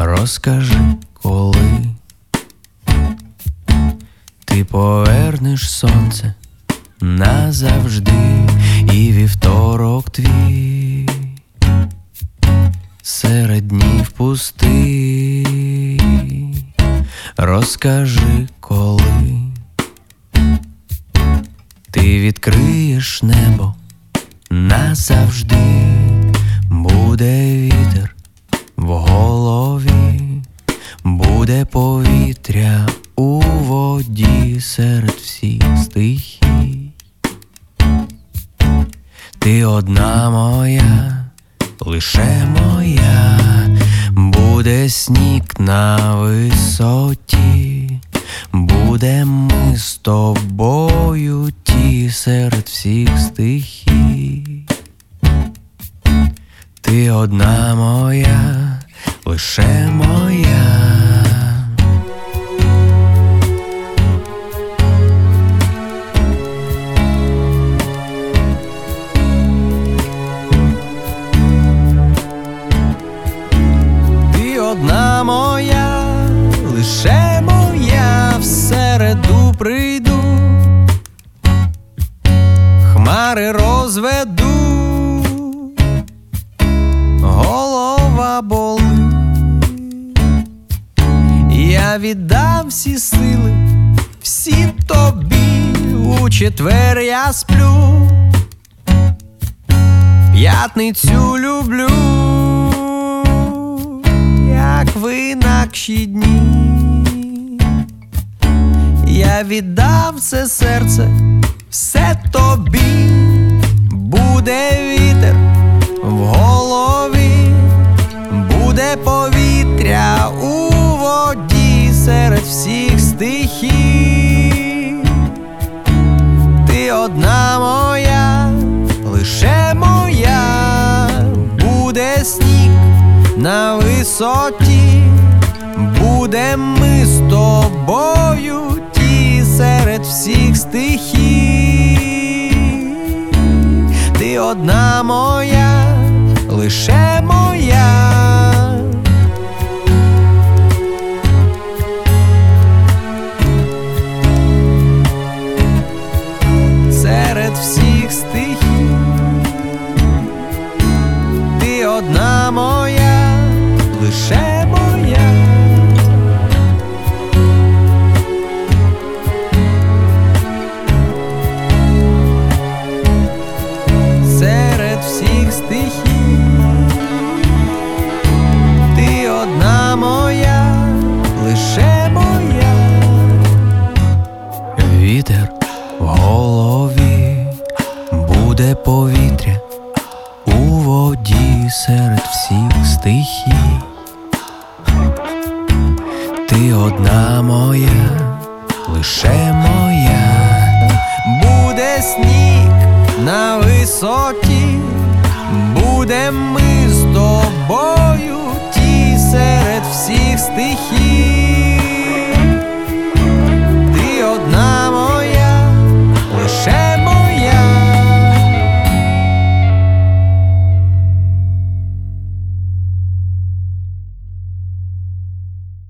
Розкажи, коли ти повернеш сонце назавжди, і вівторок твій серед днів пустий. Розкажи, коли ти відкриєш небо назавжди, буде вітер в голові, буде повітря у воді серед всіх стихій. Ти одна моя, лише моя, буде сніг на висоті, будем ми з тобою ті серед всіх стихій. Ти одна моя, лише моя. Ти одна моя, лише моя, в середу прийду, хмари розведу, голова болить. Я віддам всі сили, всі тобі, у четвер я сплю, п'ятницю люблю, як в інакші дні. Я віддам все серце, все тобі, буде вітер в голові, буде повітря у воді серед всіх стихій. Ти одна моя, лише моя, буде сніг на висоті, будем ми з тобою ті серед всіх стихій. Ти одна моя, лише моя. Серед всіх стихій. Ти одна моя, лише моя. Серед всіх стихій. Ти одна моя, лише моя. Вітер в голові, буде повітря у воді серед всіх стихій. Ти одна моя, лише моя. Буде сніг на висоті, будем ми з тобою ті серед